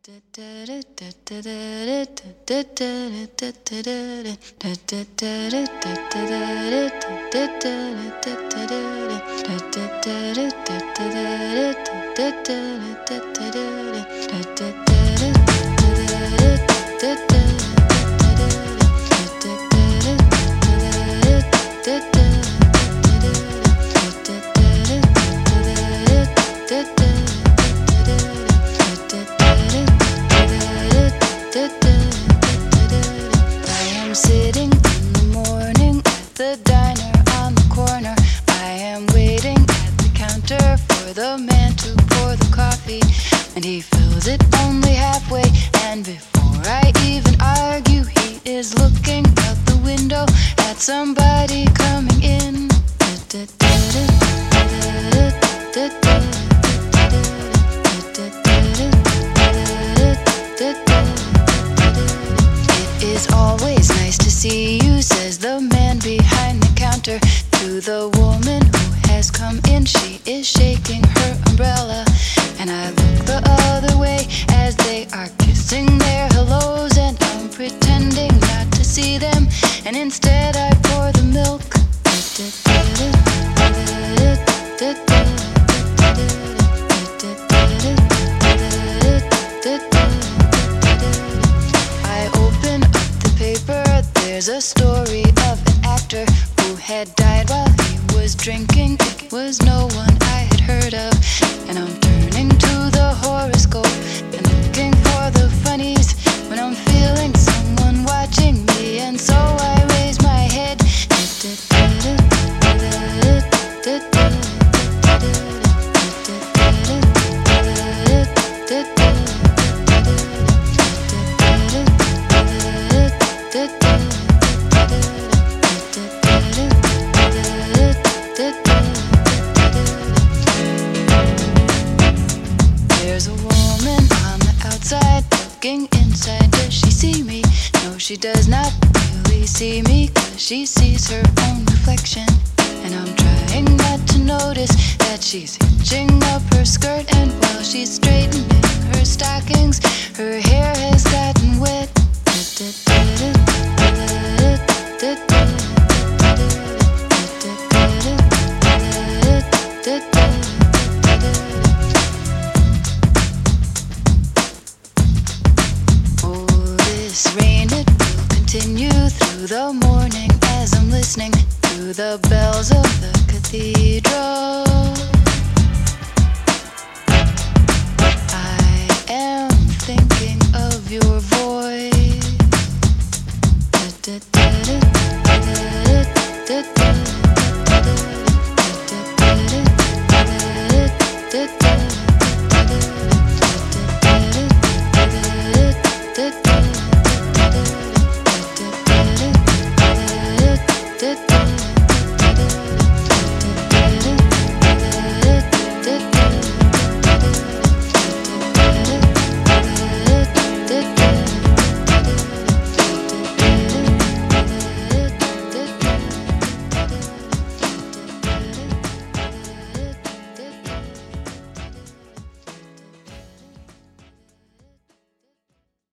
Sitting in the morning at the diner on the corner. I am waiting at the counter for the man to pour the coffee, and he fills it only halfway. And before I even argue, he is looking out the window at somebody coming in. It is always nice to see you, says the man behind the counter to the woman who has come in. She is shaking her umbrella, and I look the other way as they are kissing their hellos, and I'm pretending not to see them, and instead I pour the milk. I open up the paper. There's a story of an actor who had died while he was drinking. It was no one I had heard of, and I'm turning to the horoscope and looking for the funnies when I'm feeling someone watching me, and so I raise my head. There's a woman on the outside looking inside. Does she see me? No, she does not really see me, 'cause she sees her own reflection. And I'm trying not to notice that she's hitching up her skirt, and while she's straightening her stockings, her hair has gotten wet. Rain, it will continue through the morning as I'm listening to the bells of the cathedral.